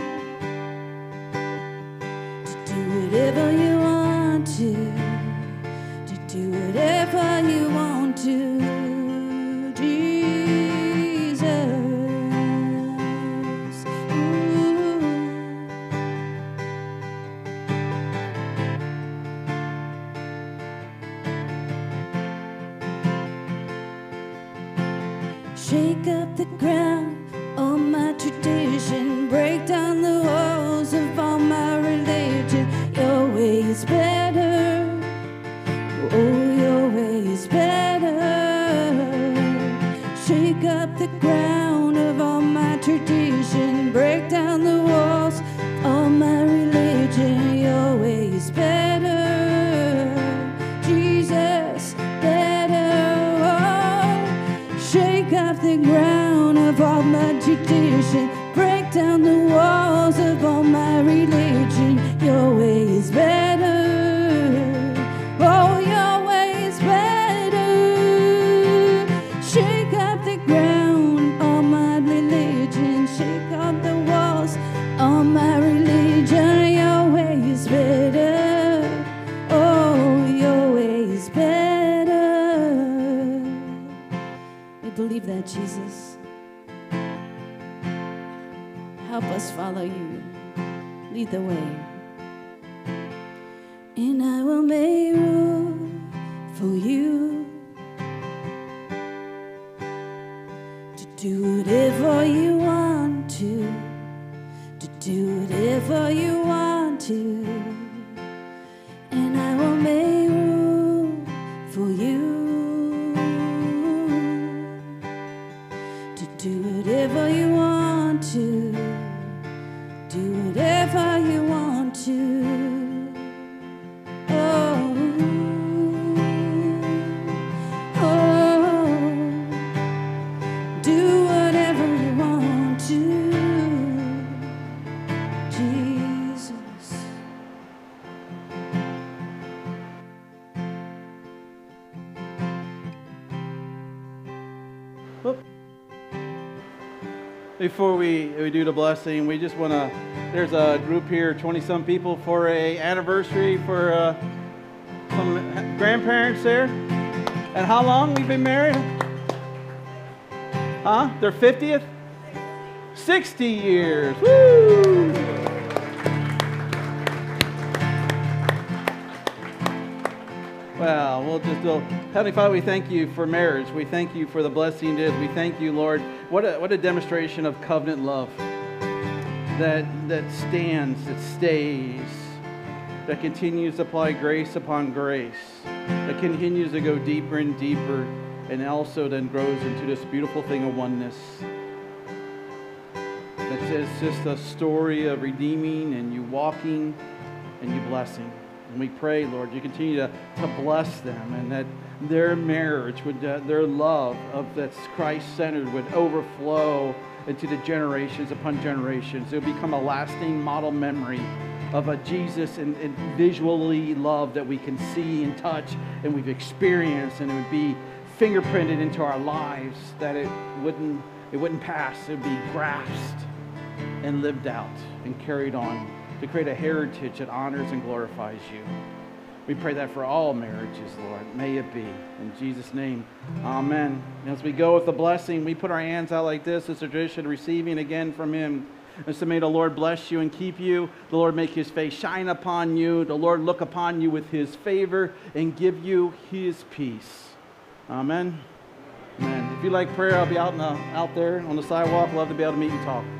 to do whatever you want to, to do whatever you want to, Jesus. Ooh. Shake up the ground on my tradition, break down the walls of all my religion. Your way is better. Oh, your way is better. Shake up the ground of all my tradition, break down the walls of all my religion. Your way is better, Jesus, better. Oh, shake up the ground of all my tradition, break down the walls of all my religion. Your way is better. Oh, your way is better. Shake up the ground, all my religion. Shake up the walls, all my religion. Your way is better. Oh, your way is better. We believe that, Jesus. Help us follow you. Lead the way. And I will make room for you to do whatever you want to, to do whatever you want to. And I will make room for you to do whatever you want to, do whatever you want to. Oh, before we, we do the blessing, we just want to, there's a group here, twenty-some people for a anniversary for uh, some grandparents there. And how long we've been married? Huh? Their fiftieth? sixty years. Woo! Well, we'll just go. Heavenly Father, we thank you for marriage. We thank you for the blessing it is. We thank you, Lord. What a, what a demonstration of covenant love that, that stands, that stays, that continues to apply grace upon grace, that continues to go deeper and deeper, and also then grows into this beautiful thing of oneness. It's just a story of redeeming and you walking and you blessing. And we pray, Lord, you continue to, to bless them, and that their marriage, would, uh, their love of that's Christ-centered would overflow into the generations upon generations. It would become a lasting model memory of a Jesus and, and visually love that we can see and touch and we've experienced, and it would be fingerprinted into our lives, that it wouldn't, it wouldn't pass. It would be grasped and lived out and carried on to create a heritage that honors and glorifies you. We pray that for all marriages, Lord. May it be. In Jesus' name, amen. And as we go with the blessing, we put our hands out like this. It's a tradition, receiving again from him. And so may the Lord bless you and keep you. The Lord make his face shine upon you. The Lord look upon you with his favor and give you his peace. Amen. Amen. If you like prayer, I'll be out, in the, out there on the sidewalk. Love to be able to meet and talk.